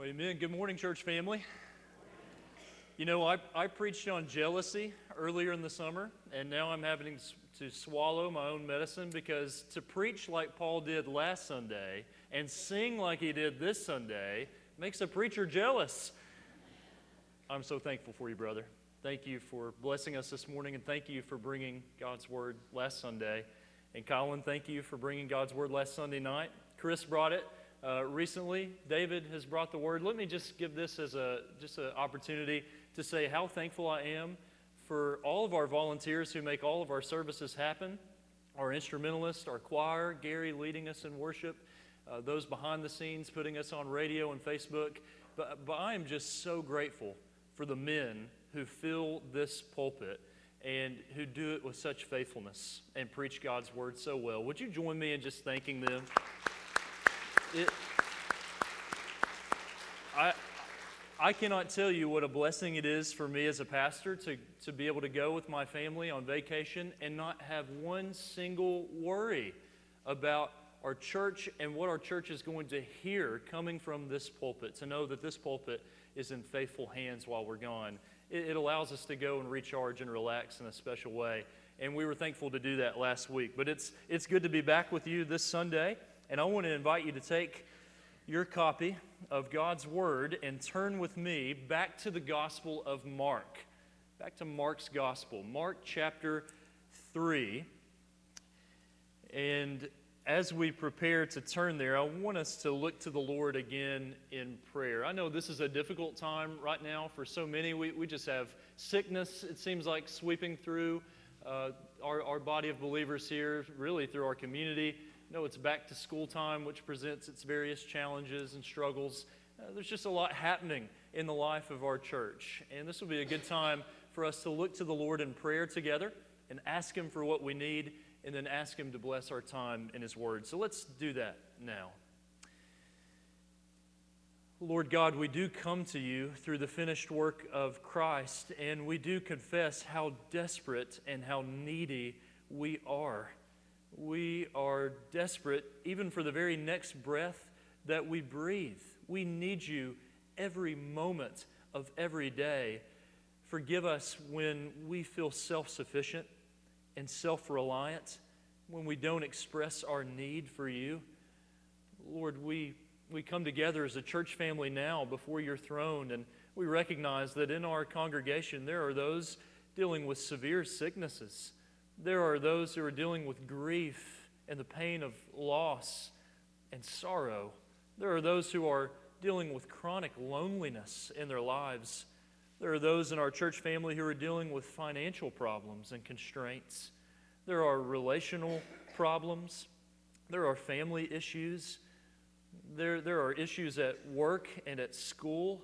Well, amen. Good morning, church family. You know, I preached on jealousy earlier in the summer, and now I'm having to swallow my own medicine because to preach like Paul did last Sunday and sing like he did this Sunday makes a preacher jealous. I'm so thankful for you, brother. Thank you for blessing us this morning, and thank you for bringing God's Word last Sunday. And Colin, thank you for bringing God's Word last Sunday night. Chris brought it. Recently, David has brought the word. Let me just give this as an opportunity to say how thankful I am for all of our volunteers who make all of our services happen, our instrumentalists, our choir, Gary leading us in worship, those behind the scenes putting us on radio and Facebook. But I am just so grateful for the men who fill this pulpit and who do it with such faithfulness and preach God's word so well. Would you join me in just thanking them? I cannot tell you what a blessing it is for me as a pastor to be able to go with my family on vacation and not have one single worry about our church and what our church is going to hear coming from this pulpit, to know that this pulpit is in faithful hands while we're gone. It allows us to go and recharge and relax in a special way, and we were thankful to do that last week. But it's good to be back with you this Sunday. And I want to invite you to take your copy of God's Word and turn with me back to the Gospel of Mark. Back to Mark's Gospel, Mark chapter 3. And as we prepare to turn there, I want us to look to the Lord again in prayer. I know this is a difficult time right now for so many. We just have sickness, it seems like, sweeping through our body of believers here, really through our community. No, it's back to school time, which presents its various challenges and struggles. There's just a lot happening in the life of our church. And this will be a good time for us to look to the Lord in prayer together and ask Him for what we need, and then ask Him to bless our time in His Word. So let's do that now. Lord God, we do come to You through the finished work of Christ, and we do confess how desperate and how needy we are. We are desperate even for the very next breath that we breathe. We need You every moment of every day. Forgive us when we feel self-sufficient and self-reliant, when we don't express our need for You. Lord, we come together as a church family now before Your throne, and we recognize that in our congregation there are those dealing with severe sicknesses. There are those who are dealing with grief and the pain of loss and sorrow. There are those who are dealing with chronic loneliness in their lives. There are those in our church family who are dealing with financial problems and constraints. There are relational problems. There are family issues. There are issues at work and at school.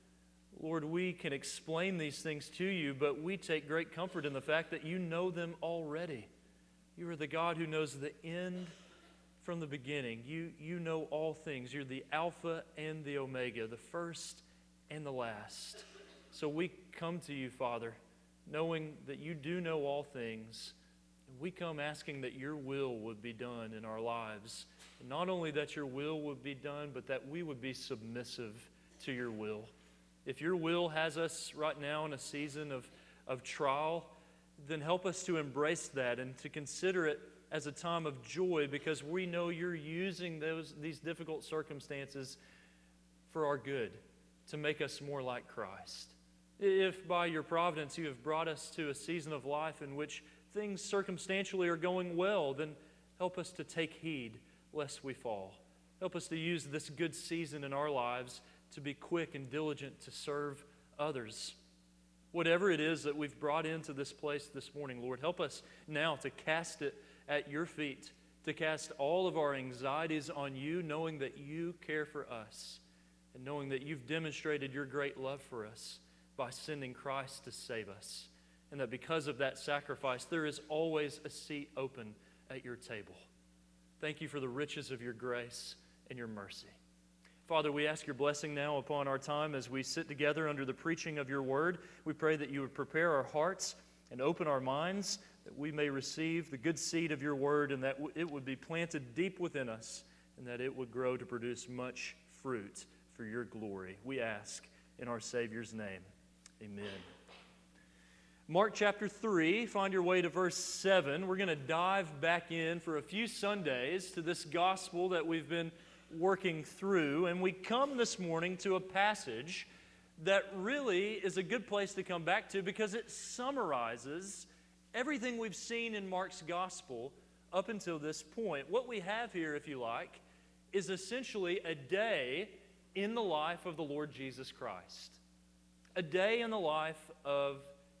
Lord, we can explain these things to You, but we take great comfort in the fact that You know them already. You are the God who knows the end from the beginning. You know all things. You're the Alpha and the Omega, the first and the last. So we come to You, Father, knowing that You do know all things. And we come asking that Your will would be done in our lives. And not only that Your will would be done, but that we would be submissive to Your will. If Your will has us right now in a season of trial, then help us to embrace that and to consider it as a time of joy, because we know You're using these difficult circumstances for our good, to make us more like Christ. If by Your providence You have brought us to a season of life in which things circumstantially are going well, then help us to take heed lest we fall. Help us to use this good season in our lives to be quick and diligent to serve others. Whatever it is that we've brought into this place this morning, Lord, help us now to cast it at Your feet, to cast all of our anxieties on You, knowing that You care for us, and knowing that You've demonstrated Your great love for us by sending Christ to save us, and that because of that sacrifice, there is always a seat open at Your table. Thank You for the riches of Your grace and Your mercy. Father, we ask Your blessing now upon our time as we sit together under the preaching of Your word. We pray that You would prepare our hearts and open our minds, that we may receive the good seed of Your word, and that it would be planted deep within us, and that it would grow to produce much fruit for your glory. We ask in our Savior's name. Amen. Mark chapter 3, find your way to verse 7. We're going to dive back in for a few Sundays to this gospel that we've been working through. And we come this morning to a passage that really is a good place to come back to because it summarizes everything we've seen in Mark's gospel up until this point. What we have here, if you like, is essentially a day in the life of the Lord Jesus Christ. A day in the life of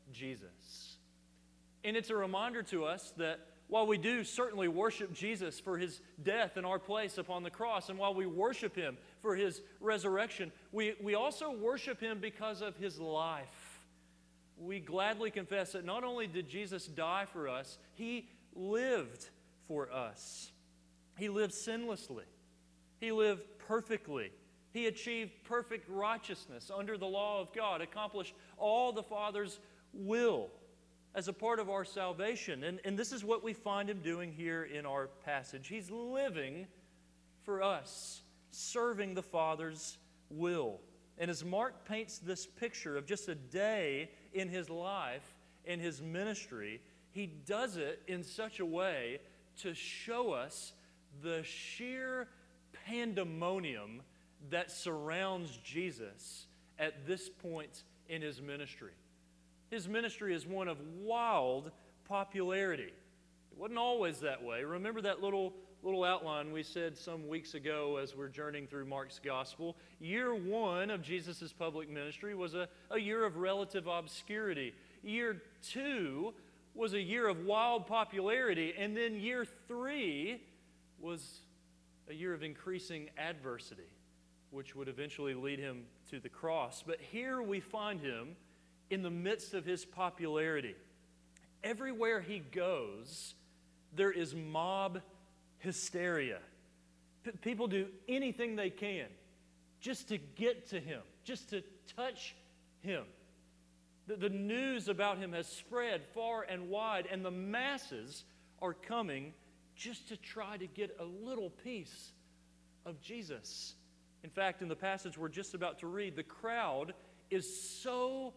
Jesus. And it's a reminder to us that while we do certainly worship Jesus for His death in our place upon the cross, and while we worship Him for His resurrection, we also worship Him because of His life. We gladly confess that not only did Jesus die for us, He lived for us. He lived sinlessly. He lived perfectly. He achieved perfect righteousness under the law of God, accomplished all the Father's will as a part of our salvation. And this is what we find Him doing here in our passage. He's living for us, serving the Father's will. And as Mark paints this picture of just a day in His life, in His ministry, he does it in such a way to show us the sheer pandemonium that surrounds Jesus at this point in His ministry. His ministry is one of wild popularity. It wasn't always that way. Remember that little outline we said some weeks ago as we're journeying through Mark's gospel? Year 1 of Jesus' public ministry was a year of relative obscurity. Year 2 was a year of wild popularity. And then year 3 was a year of increasing adversity, which would eventually lead Him to the cross. But here we find Him in the midst of His popularity. Everywhere He goes, there is mob hysteria. People do anything they can just to get to Him, just to touch Him. The news about Him has spread far and wide, and the masses are coming just to try to get a little piece of Jesus. In fact, in the passage we're just about to read, the crowd is so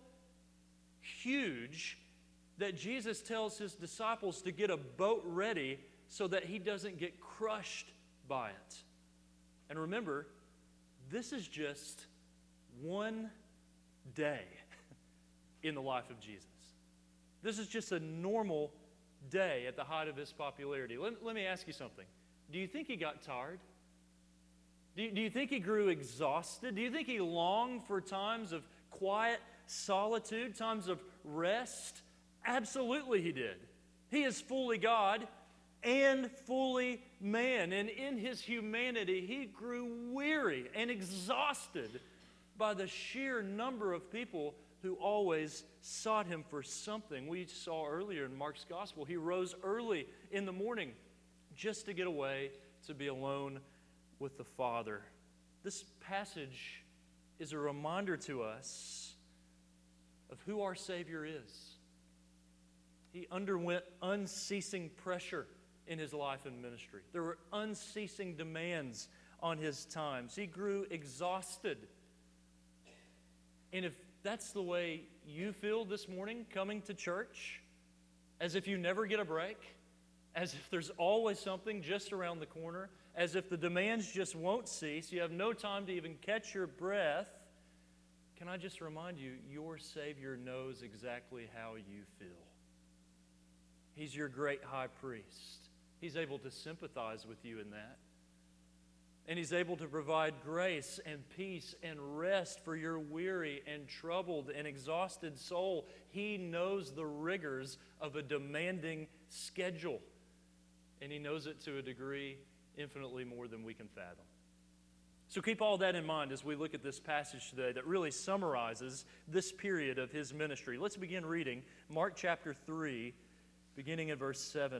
huge that Jesus tells His disciples to get a boat ready so that He doesn't get crushed by it. And remember, this is just one day in the life of Jesus. This is just a normal day at the height of His popularity. Let me ask you something. Do you think He got tired? Do you think He grew exhausted? Do you think He longed for times of quiet solitude, times of rest? Absolutely He did. He is fully God and fully man. And in His humanity, He grew weary and exhausted by the sheer number of people who always sought Him for something. We saw earlier in Mark's gospel, He rose early in the morning just to get away to be alone with the Father. This passage is a reminder to us of who our Savior is. He underwent unceasing pressure in His life and ministry. There were unceasing demands on His times. He grew exhausted. And if that's the way you feel this morning coming to church, as if you never get a break, as if there's always something just around the corner, as if the demands just won't cease, you have no time to even catch your breath, can I just remind you, your Savior knows exactly how you feel. He's your great high priest. He's able to sympathize with you in that. And He's able to provide grace and peace and rest for your weary and troubled and exhausted soul. He knows the rigors of a demanding schedule. And He knows it to a degree infinitely more than we can fathom. So keep all that in mind as we look at this passage today that really summarizes this period of His ministry. Let's begin reading Mark chapter 3, beginning at verse 7.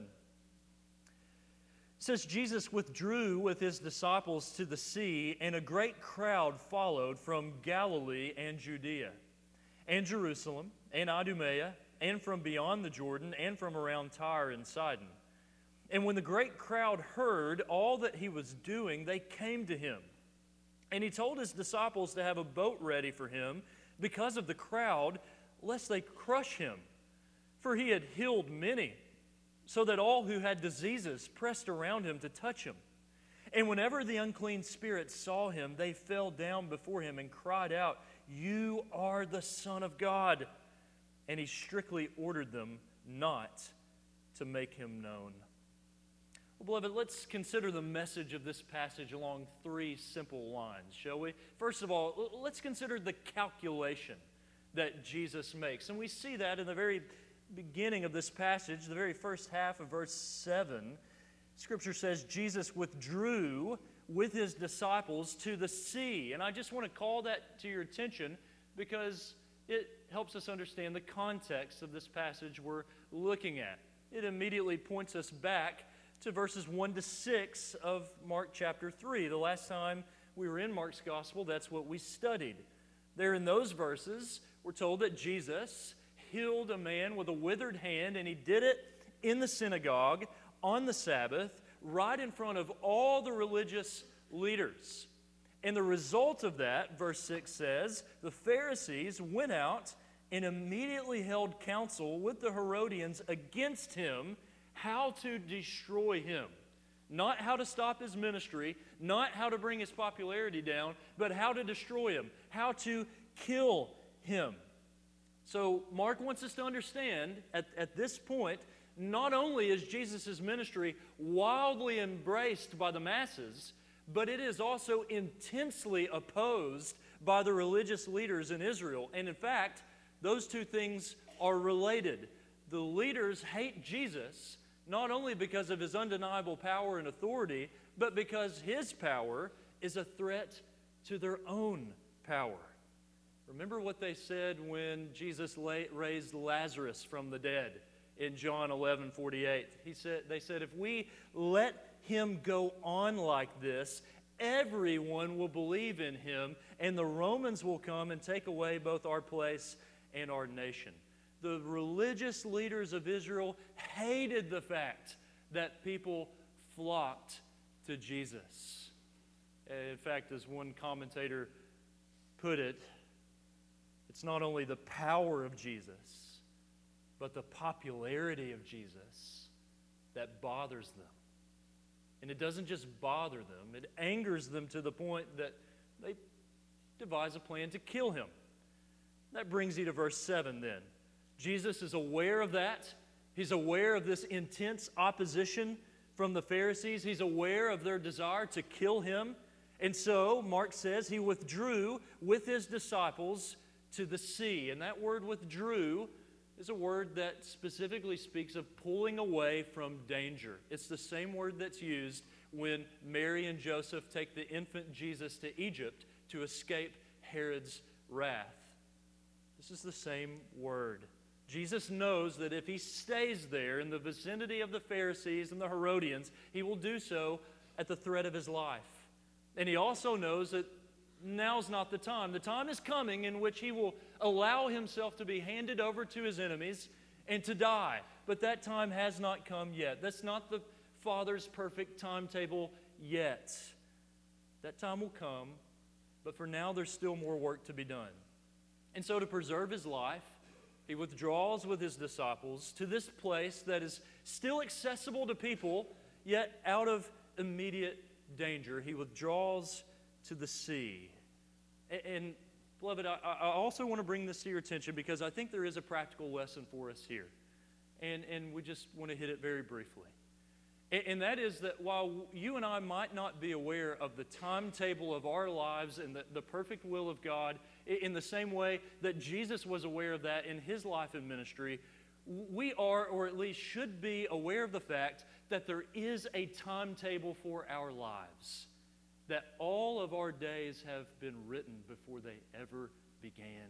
It says, Jesus withdrew with His disciples to the sea, and a great crowd followed from Galilee and Judea, and Jerusalem, and Idumea, and from beyond the Jordan, and from around Tyre and Sidon. And when the great crowd heard all that He was doing, they came to Him. And he told his disciples to have a boat ready for him because of the crowd, lest they crush him. For he had healed many, so that all who had diseases pressed around him to touch him. And whenever the unclean spirits saw him, they fell down before him and cried out, "You are the Son of God." And he strictly ordered them not to make him known. Well, beloved, let's consider the message of this passage along three simple lines, shall we? First of all, let's consider the calculation that Jesus makes. And we see that in the very beginning of this passage, the very first half of verse 7. Scripture says Jesus withdrew with his disciples to the sea. And I just want to call that to your attention because it helps us understand the context of this passage we're looking at. It immediately points us back to verses 1 to 6 of Mark chapter 3. The last time we were in Mark's gospel, that's what we studied. There in those verses, we're told that Jesus healed a man with a withered hand, and he did it in the synagogue on the Sabbath, right in front of all the religious leaders. And the result of that, verse 6 says, the Pharisees went out and immediately held counsel with the Herodians against him, how to destroy him. Not how to stop his ministry, not how to bring his popularity down, but how to destroy him, how to kill him. So Mark wants us to understand at this point, not only is Jesus' ministry wildly embraced by the masses, but it is also intensely opposed by the religious leaders in Israel. And in fact, those two things are related. The leaders hate Jesus not only because of his undeniable power and authority, but because his power is a threat to their own power. Remember what they said when Jesus raised Lazarus from the dead in John 11:48. They said, if we let him go on like this, everyone will believe in him, and the Romans will come and take away both our place and our nation. The religious leaders of Israel hated the fact that people flocked to Jesus. In fact, as one commentator put it, it's not only the power of Jesus, but the popularity of Jesus that bothers them. And it doesn't just bother them, it angers them to the point that they devise a plan to kill him. That brings you to verse 7 then. Jesus is aware of that. He's aware of this intense opposition from the Pharisees. He's aware of their desire to kill him. And so, Mark says, he withdrew with his disciples to the sea. And that word withdrew is a word that specifically speaks of pulling away from danger. It's the same word that's used when Mary and Joseph take the infant Jesus to Egypt to escape Herod's wrath. This is the same word. Jesus knows that if he stays there in the vicinity of the Pharisees and the Herodians, he will do so at the threat of his life. And he also knows that now's not the time. The time is coming in which he will allow himself to be handed over to his enemies and to die. But that time has not come yet. That's not the Father's perfect timetable yet. That time will come, but for now there's still more work to be done. And so to preserve his life, he withdraws with his disciples to this place that is still accessible to people, yet out of immediate danger. He withdraws to the sea. And beloved, I also want to bring this to your attention because I think there is a practical lesson for us here. And we just want to hit it very briefly. And that is that while you and I might not be aware of the timetable of our lives and the perfect will of God in the same way that Jesus was aware of that in his life and ministry, we are, or at least should be, aware of the fact that there is a timetable for our lives, that all of our days have been written before they ever began.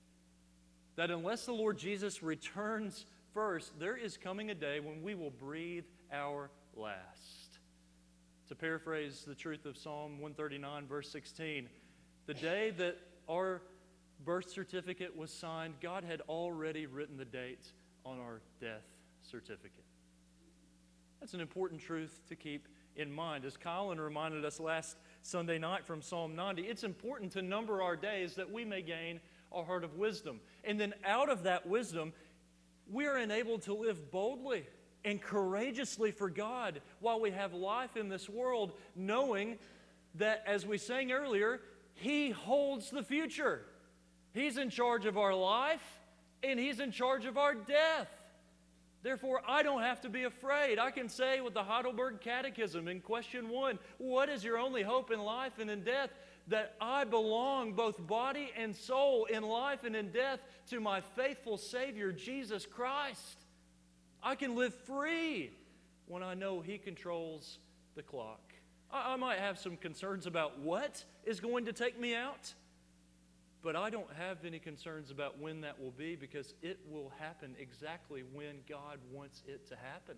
That unless the Lord Jesus returns first, there is coming a day when we will breathe our last. To paraphrase the truth of Psalm 139, verse 16, the day that our birth certificate was signed, God had already written the date on our death certificate. That's an important truth to keep in mind. As Colin reminded us last Sunday night from Psalm 90. It's important to number our days that we may gain a heart of wisdom. And then out of that wisdom, we are enabled to live boldly and courageously for God while we have life in this world, knowing that, as we sang earlier, He holds the future. He's in charge of our life, and He's in charge of our death. Therefore, I don't have to be afraid. I can say with the Heidelberg Catechism in question 1, what is your only hope in life and in death? That I belong, both body and soul, in life and in death, to my faithful Savior, Jesus Christ. I can live free when I know He controls the clock. I might have some concerns about what is going to take me out, but I don't have any concerns about when that will be, because it will happen exactly when God wants it to happen.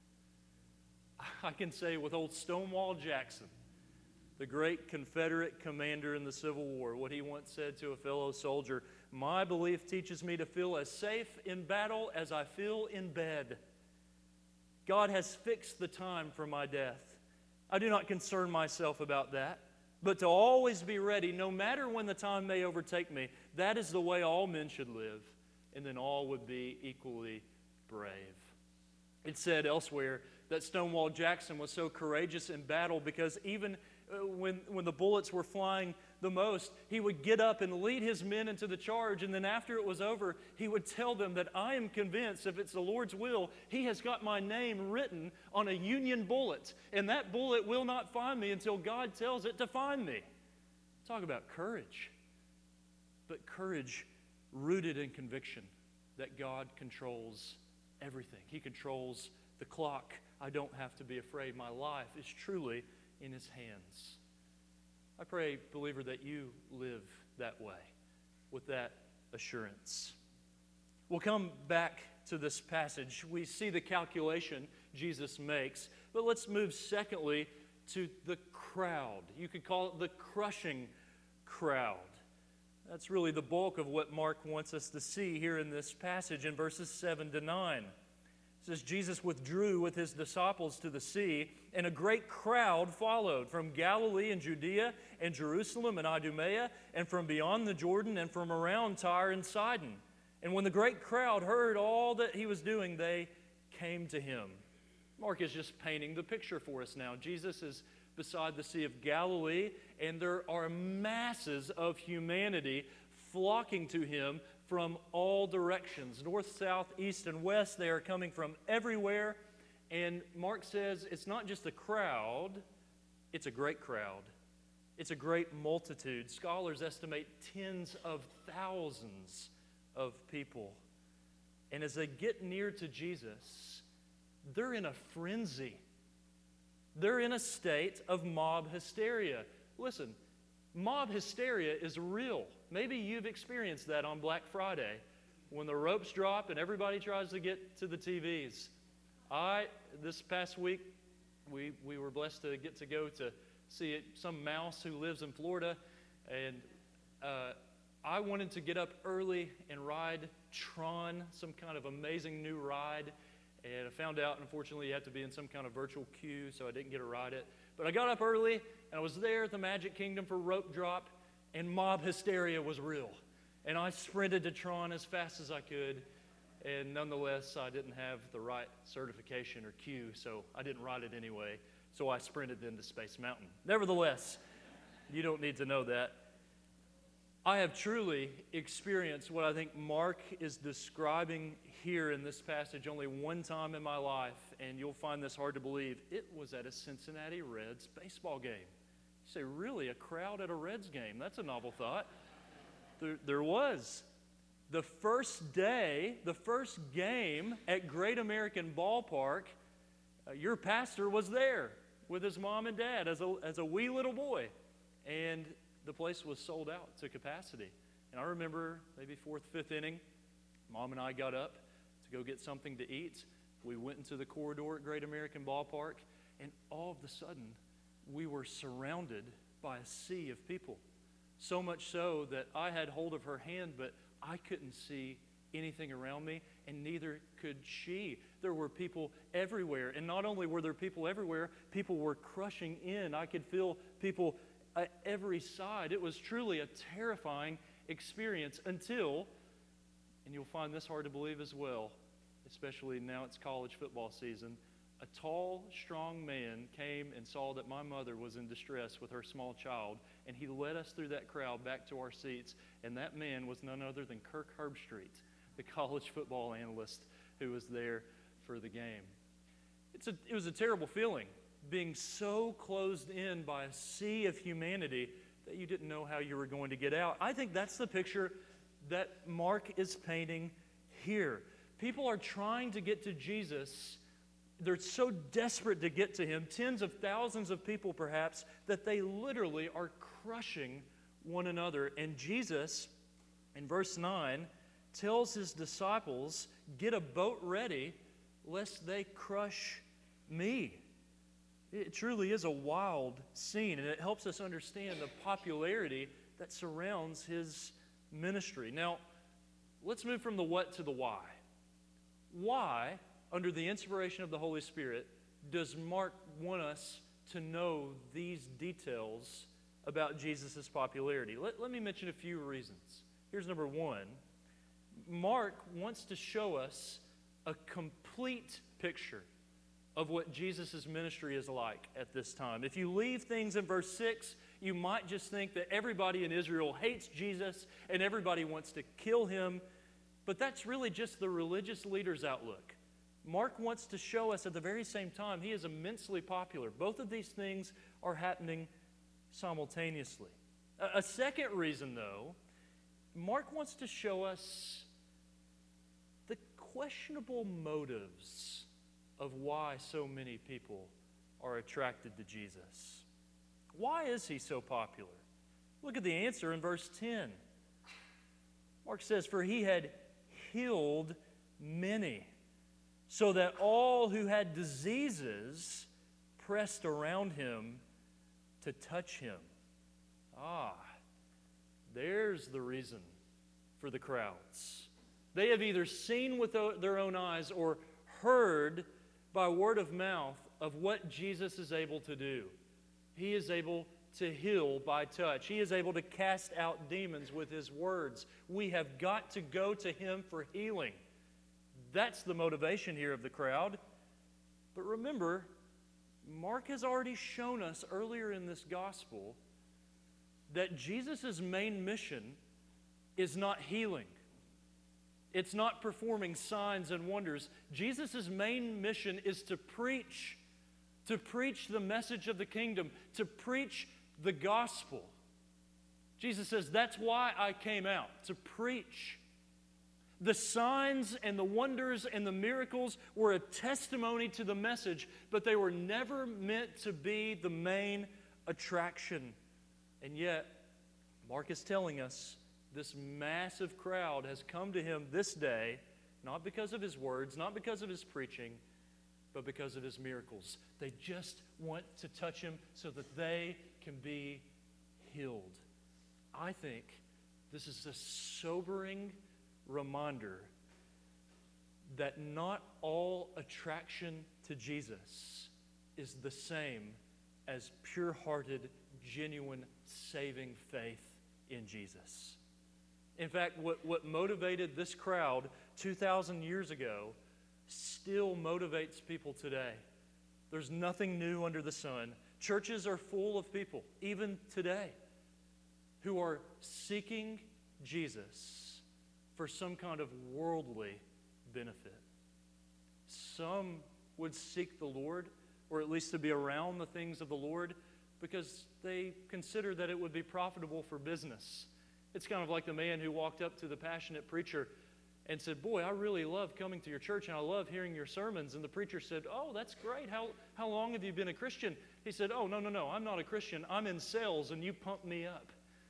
I can say with old Stonewall Jackson, the great Confederate commander in the Civil War, what he once said to a fellow soldier, "My belief teaches me to feel as safe in battle as I feel in bed. God has fixed the time for my death. I do not concern myself about that, but to always be ready, no matter when the time may overtake me. That is the way all men should live, and then all would be equally brave." It's said elsewhere that Stonewall Jackson was so courageous in battle because even when the bullets were flying the most, he would get up and lead his men into the charge, and then after it was over, he would tell them that I am convinced if it's the Lord's will, He has got my name written on a Union bullet, and that bullet will not find me until God tells it to find me. Talk about courage. But courage rooted in conviction that God controls everything. He controls the clock. I don't have to be afraid. My life is truly in His hands. I pray, believer, that you live that way, with that assurance. We'll come back to this passage. We see the calculation Jesus makes, but let's move secondly to the crowd. You could call it the crushing crowd. That's really the bulk of what Mark wants us to see here in this passage in verses 7 to 9. It says, Jesus withdrew with His disciples to the sea, and a great crowd followed from Galilee and Judea and Jerusalem and Idumea, and from beyond the Jordan and from around Tyre and Sidon. And when the great crowd heard all that He was doing, they came to Him. Mark is just painting the picture for us now. Jesus is beside the Sea of Galilee, and there are masses of humanity flocking to Him from all directions. North, south, east, and west. They are coming from everywhere. And Mark says it's not just a crowd, it's a great crowd. It's a great multitude. Scholars estimate tens of thousands of people. And as they get near to Jesus, they're in a frenzy. They're in a state of mob hysteria. Listen, mob hysteria is real. Maybe you've experienced that on Black Friday when the ropes drop and everybody tries to get to the TVs. This past week, we were blessed to get to go to see some mouse who lives in Florida, and I wanted to get up early and ride Tron, some kind of amazing new ride, and I found out, unfortunately, you have to be in some kind of virtual queue, so I didn't get to ride it. But I got up early, and I was there at the Magic Kingdom for rope drop, and mob hysteria was real. And I sprinted to Tron as fast as I could, and nonetheless, I didn't have the right certification or queue, so I didn't ride it anyway. So I sprinted then to Space Mountain. Nevertheless, you don't need to know that. I have truly experienced what I think Mark is describing here in this passage only one time in my life, and you'll find this hard to believe. It was at a Cincinnati Reds baseball game. You say, really, a crowd at a Reds game? That's a novel thought. There was. The first day, the first game at Great American Ballpark, your pastor was there with his mom and dad as a wee little boy. And the place was sold out to capacity. And I remember maybe fourth, fifth inning, Mom and I got up to go get something to eat. We went into the corridor at Great American Ballpark, and all of a sudden, we were surrounded by a sea of people. So much so that I had hold of her hand, but I couldn't see anything around me, and neither could she. There were people everywhere, and not only were there people everywhere, people were crushing in. I could feel people at every side. It was truly a terrifying experience until, and you'll find this hard to believe as well, especially now it's college football season, a tall, strong man came and saw that my mother was in distress with her small child, and he led us through that crowd back to our seats, and that man was none other than Kirk Herbstreit, the college football analyst who was there for the game. It was a terrible feeling, being so closed in by a sea of humanity that you didn't know how you were going to get out. I think that's the picture that Mark is painting here. People are trying to get to Jesus. They're so desperate to get to him, tens of thousands of people perhaps, that they literally are crushing one another. And Jesus, in verse 9, tells his disciples, get a boat ready lest they crush me. It truly is a wild scene, and it helps us understand the popularity that surrounds his ministry. Now, let's move from the what to the why. Why, under the inspiration of the Holy Spirit, does Mark want us to know these details about Jesus' popularity? Let me mention a few reasons. Here's number one. Mark wants to show us a complete picture of what Jesus' ministry is like at this time. If you leave things in verse 6, you might just think that everybody in Israel hates Jesus and everybody wants to kill him, but that's really just the religious leaders' outlook. Mark wants to show us at the very same time he is immensely popular. Both of these things are happening simultaneously. A second reason, though, Mark wants to show us the questionable motives of why so many people are attracted to Jesus. Why is he so popular? Look at the answer in verse 10. Mark says, for he had healed many, so that all who had diseases pressed around him to touch him. There's the reason for the crowds. They have either seen with their own eyes or heard by word of mouth of what Jesus is able to do. He is able to heal by touch. He is able to cast out demons with his words. We have got to go to him for healing. That's the motivation here of the crowd. But remember, Mark has already shown us earlier in this gospel that Jesus' main mission is not healing. It's not performing signs and wonders. Jesus' main mission is to preach the message of the kingdom, to preach the gospel. Jesus says, that's why I came out, to preach. The signs and the wonders and the miracles were a testimony to the message, but they were never meant to be the main attraction. And yet, Mark is telling us this massive crowd has come to him this day, not because of his words, not because of his preaching, but because of his miracles. They just want to touch him so that they can be healed. I think this is a sobering reminder that not all attraction to Jesus is the same as pure-hearted, genuine, saving faith in Jesus. In fact, what motivated this crowd 2,000 years ago still motivates people today. There's nothing new under the sun. Churches are full of people, even today, who are seeking Jesus for some kind of worldly benefit. Some would seek the Lord, or at least to be around the things of the Lord, because they consider that it would be profitable for business. It's kind of like the man who walked up to the passionate preacher and said, boy, I really love coming to your church and I love hearing your sermons. And the preacher said, oh, that's great. How long have you been a Christian? He said, oh, no, I'm not a Christian. I'm in sales and you pump me up.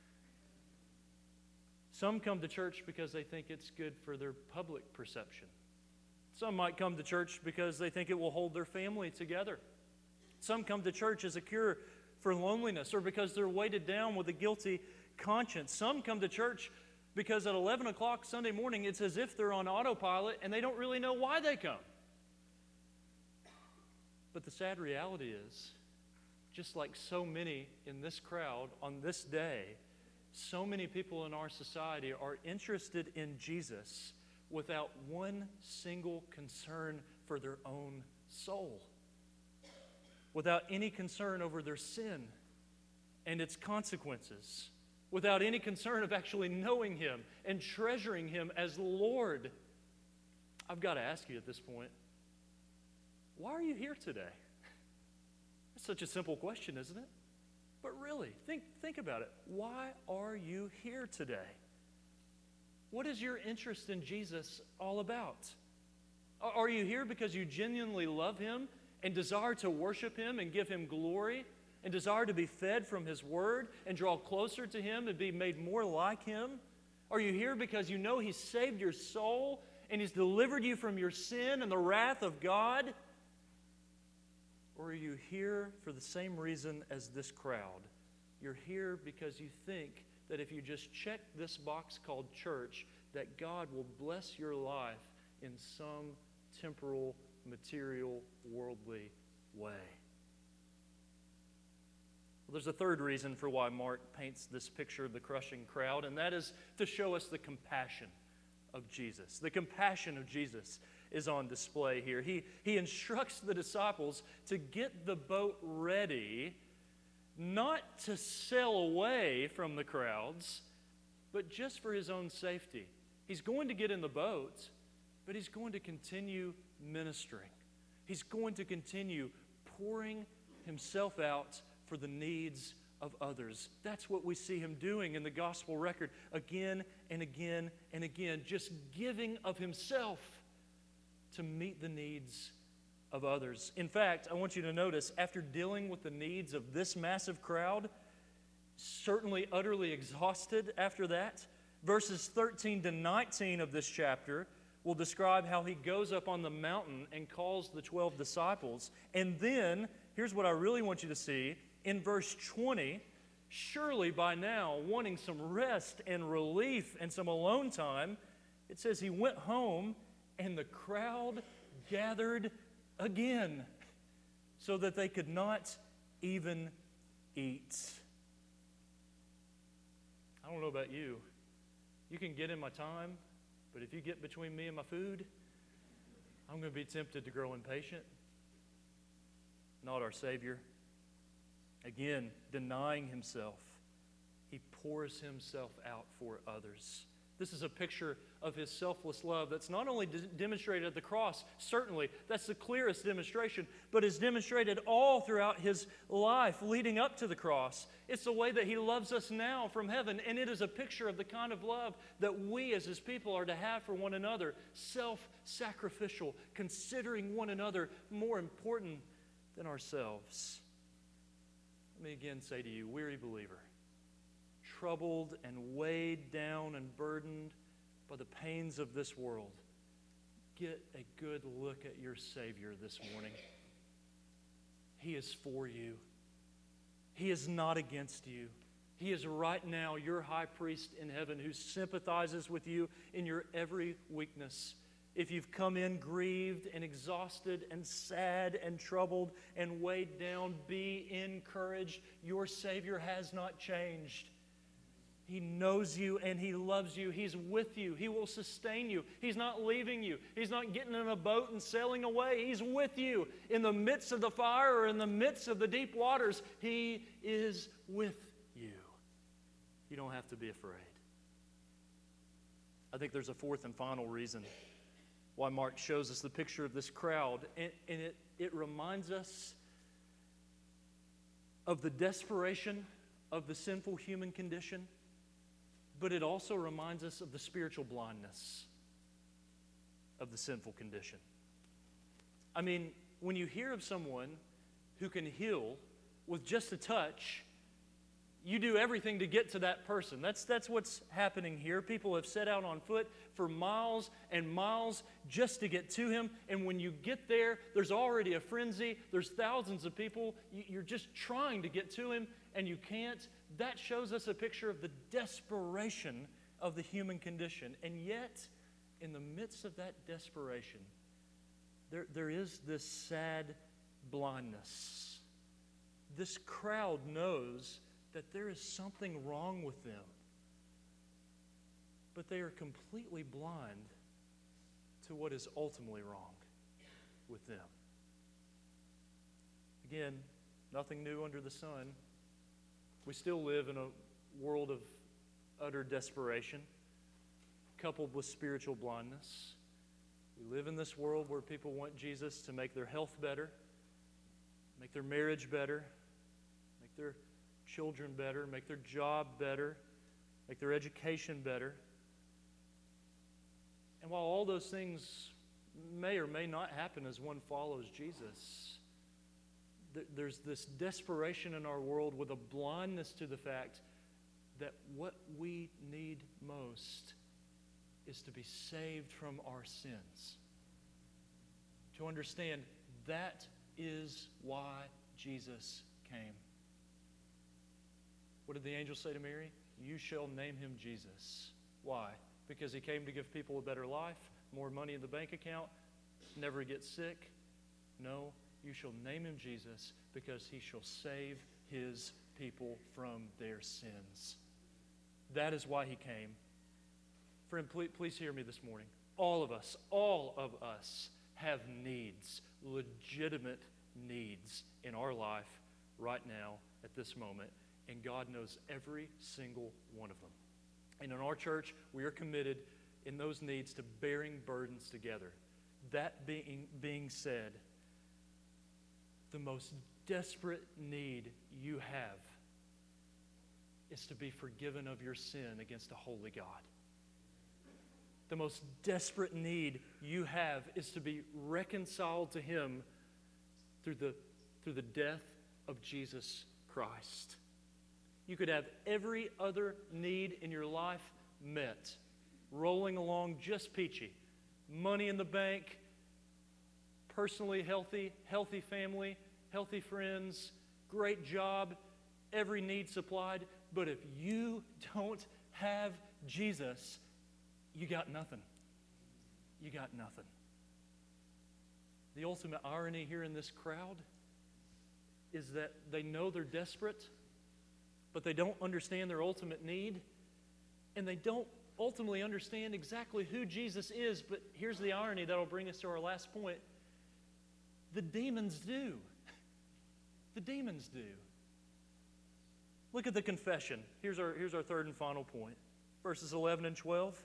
Some come to church because they think it's good for their public perception. Some might come to church because they think it will hold their family together. Some come to church as a cure for loneliness or because they're weighted down with a guilty conscience. Some come to church because at 11 o'clock Sunday morning, it's as if they're on autopilot and they don't really know why they come. But the sad reality is, just like so many in this crowd on this day, so many people in our society are interested in Jesus without one single concern for their own soul, without any concern over their sin and its consequences, without any concern of actually knowing Him and treasuring Him as Lord. I've got to ask you at this point, why are you here today? It's such a simple question, isn't it? But really, think about it. Why are you here today? What is your interest in Jesus all about? Are you here because you genuinely love Him and desire to worship Him and give Him glory and desire to be fed from His Word and draw closer to Him and be made more like Him? Are you here because you know He's saved your soul and He's delivered you from your sin and the wrath of God? Or are you here for the same reason as this crowd? You're here because you think that if you just check this box called church, that God will bless your life in some temporal, material, worldly way. Well, there's a third reason for why Mark paints this picture of the crushing crowd, and that is to show us the compassion of Jesus. The compassion of Jesus is on display here. He instructs the disciples to get the boat ready, not to sail away from the crowds, but just for His own safety. He's going to get in the boat, but He's going to continue ministering. He's going to continue pouring Himself out for the needs of others. That's what we see Him doing in the gospel record again and again and again, just giving of Himself to meet the needs of others. In fact, I want you to notice, after dealing with the needs of this massive crowd, certainly utterly exhausted after that, verses 13 to 19 of this chapter will describe how He goes up on the mountain and calls the 12 disciples. And then, here's what I really want you to see, in verse 20, surely by now, wanting some rest and relief and some alone time, it says He went home and the crowd gathered again so that they could not even eat. I don't know about you. You can get in my time, but if you get between me and my food, I'm going to be tempted to grow impatient. Not our Savior. Again, denying Himself, He pours Himself out for others. This is a picture of His selfless love that's not only demonstrated at the cross, certainly, that's the clearest demonstration, but is demonstrated all throughout His life leading up to the cross. It's the way that He loves us now from heaven, and it is a picture of the kind of love that we as His people are to have for one another, self-sacrificial, considering one another more important than ourselves. Let me again say to you, weary believer, troubled and weighed down and burdened by the pains of this world, get a good look at your Savior this morning. He is for you. He is not against you. He is right now your high priest in heaven who sympathizes with you in your every weakness. If you've come in grieved and exhausted and sad and troubled and weighed down, be encouraged. Your Savior has not changed. He knows you and He loves you. He's with you. He will sustain you. He's not leaving you. He's not getting in a boat and sailing away. He's with you in the midst of the fire or in the midst of the deep waters. He is with you. You don't have to be afraid. I think there's a fourth and final reason why Mark shows us the picture of this crowd, and it reminds us of the desperation of the sinful human condition, but it also reminds us of the spiritual blindness of the sinful condition. I mean, when you hear of someone who can heal with just a touch, you do everything to get to that person. That's what's happening here. People have set out on foot for miles and miles just to get to Him. And when you get there, there's already a frenzy. There's thousands of people. You're just trying to get to Him, and you can't. That shows us a picture of the desperation of the human condition. And yet, in the midst of that desperation, there is this sad blindness. this crowd knows that there is something wrong with them, but they are completely blind to what is ultimately wrong with them. Again, nothing new under the sun. We still live in a world of utter desperation, coupled with spiritual blindness. We live in this world where people want Jesus to make their health better, make their marriage better, make their children better, make their job better, make their education better. And while all those things may or may not happen as one follows Jesus, there's this desperation in our world with a blindness to the fact that what we need most is to be saved from our sins. To understand that is why Jesus came. What did the angel say to Mary? You shall name him Jesus. Why? Because he came to give people a better life, more money in the bank account, never get sick? No, you shall name him Jesus because he shall save his people from their sins. That is why he came. Friend, please hear me this morning. All of us have needs, legitimate needs in our life right now at this moment, and God knows every single one of them. And in our church, we are committed in those needs to bearing burdens together. That being said, the most desperate need you have is to be forgiven of your sin against a holy God. The most desperate need you have is to be reconciled to Him through the death of Jesus Christ. You could have every other need in your life met, rolling along just peachy. Money in the bank, personally healthy family, healthy friends, great job, every need supplied. But if you don't have Jesus, you got nothing. You got nothing. The ultimate irony here in this crowd is that they know they're desperate, but they don't understand their ultimate need, and they don't ultimately understand exactly who Jesus is. But here's the irony that will bring us to our last point. The demons do. The demons do. Look at the confession. Here's our third and final point. Verses 11 and 12.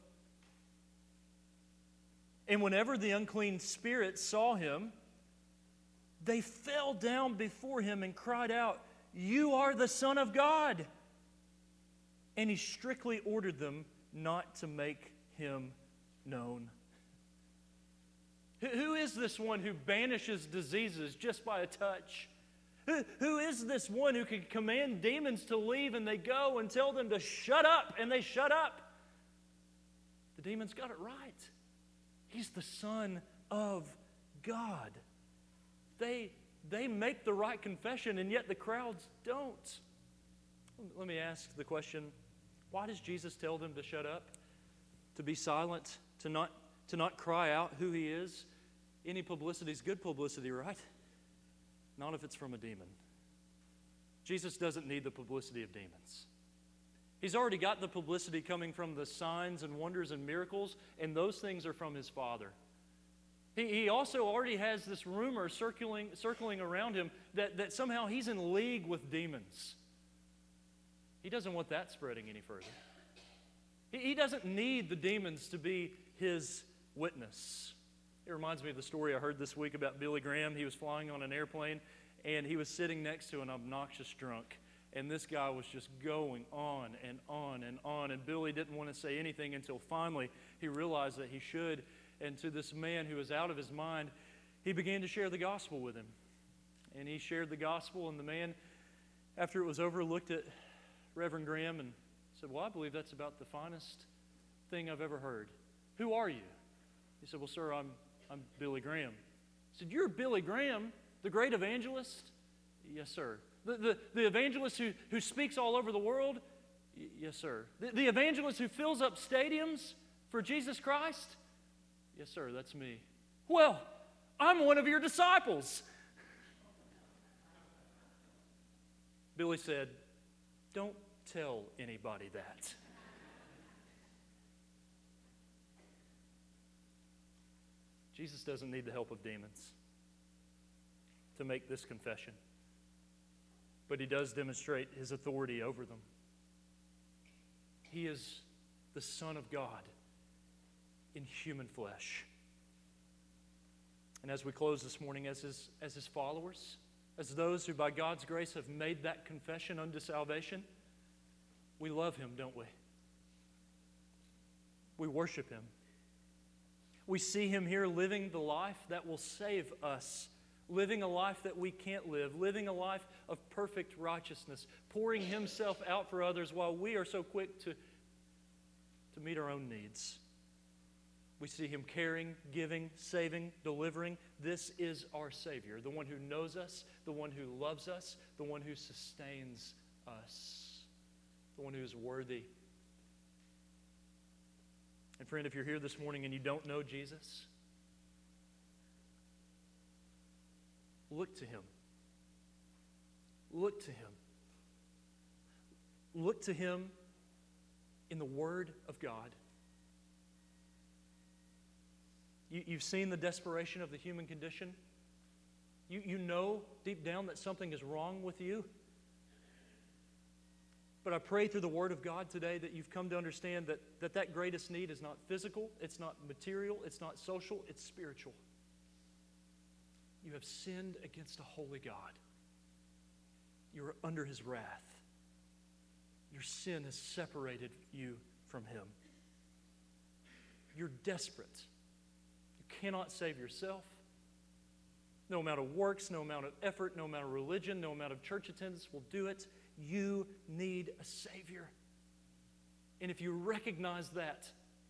And whenever the unclean spirits saw him, they fell down before him and cried out, You are the Son of God. And he strictly ordered them not to make him known. Who is this one who banishes diseases just by a touch? Who is this one who can command demons to leave and they go and tell them to shut up and they shut up? The demons got it right. He's the Son of God. They make the right confession, and yet the crowds don't. Let me ask the question, why does Jesus tell them to shut up, to be silent, to not cry out who He is? Any publicity is good publicity, right? Not if it's from a demon. Jesus doesn't need the publicity of demons. He's already got the publicity coming from the signs and wonders and miracles, and those things are from His Father. He also already has this rumor circling around Him that somehow He's in league with demons. He doesn't want that spreading any further. He doesn't need the demons to be His witness. It reminds me of the story I heard this week about Billy Graham. He was flying on an airplane, and he was sitting next to an obnoxious drunk. And this guy was just going on and on and on. And Billy didn't want to say anything until finally he realized that he should. And to this man who was out of his mind, he began to share the gospel with him. And he shared the gospel, and the man, after it was over, looked at Reverend Graham and said, Well, I believe that's about the finest thing I've ever heard. Who are you? He said, Well, sir, I'm Billy Graham. He said, You're Billy Graham, the great evangelist? Yes, sir. The evangelist who speaks all over the world? Yes, sir. The evangelist who fills up stadiums for Jesus Christ? Yes, sir, that's me. Well, I'm one of your disciples. Billy said, "Don't tell anybody that." Jesus doesn't need the help of demons to make this confession, but he does demonstrate his authority over them. He is the Son of God in human flesh. And as we close this morning, as his followers, as those who by God's grace have made that confession unto salvation, we love him, don't we? We worship him. We see him here living the life that will save us, living a life that we can't live, living a life of perfect righteousness, pouring himself out for others while we are so quick to meet our own needs. We see him caring, giving, saving, delivering. This is our Savior, the one who knows us, the one who loves us, the one who sustains us, the one who is worthy. And friend, if you're here this morning and you don't know Jesus, look to him. Look to him. Look to him in the Word of God. You've seen the desperation of the human condition. You know deep down that something is wrong with you. But I pray through the Word of God today that you've come to understand that greatest need is not physical, it's not material, it's not social, it's spiritual. You have sinned against a holy God. You are under his wrath. Your sin has separated you from him. You're desperate. You cannot save yourself. No amount of works, no amount of effort, no amount of religion, no amount of church attendance will do it. You need a Savior. And if you recognize that,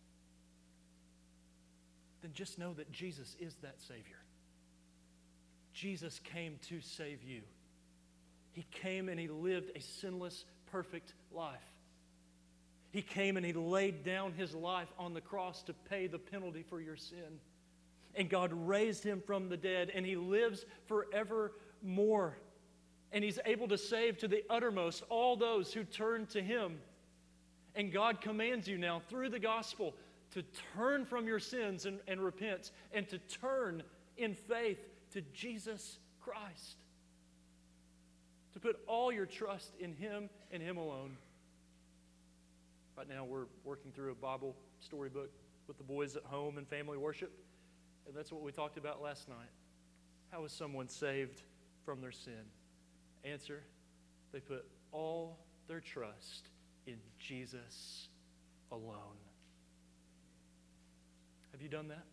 then just know that Jesus is that Savior. Jesus came to save you. He came and he lived a sinless, perfect life. He came and he laid down his life on the cross to pay the penalty for your sin. And God raised him from the dead, and he lives forevermore. And he's able to save to the uttermost all those who turn to him. And God commands you now through the gospel to turn from your sins and repent, and to turn in faith to Jesus Christ. To put all your trust in him and him alone. Right now we're working through a Bible storybook with the boys at home in family worship. And that's what we talked about last night. How is someone saved from their sin? Answer, they put all their trust in Jesus alone. Have you done that?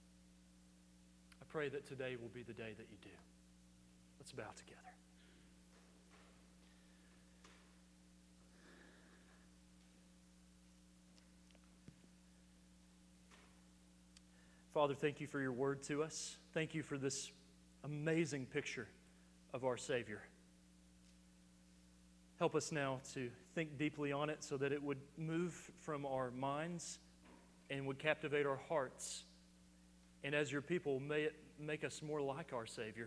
I pray that today will be the day that you do. Let's bow together. Father, thank you for your word to us. Thank you for this amazing picture of our Savior. Help us now to think deeply on it so that it would move from our minds and would captivate our hearts. And as your people, may it make us more like our Savior.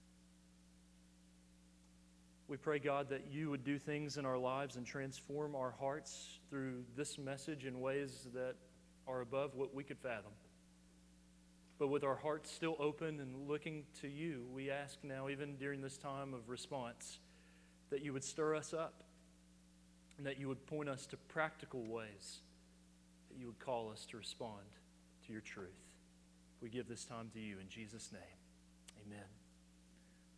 We pray, God, that you would do things in our lives and transform our hearts through this message in ways that are above what we could fathom. But with our hearts still open and looking to you, we ask now, even during this time of response, that you would stir us up and that you would point us to practical ways, that you would call us to respond to your truth. We give this time to you in Jesus' name. Amen.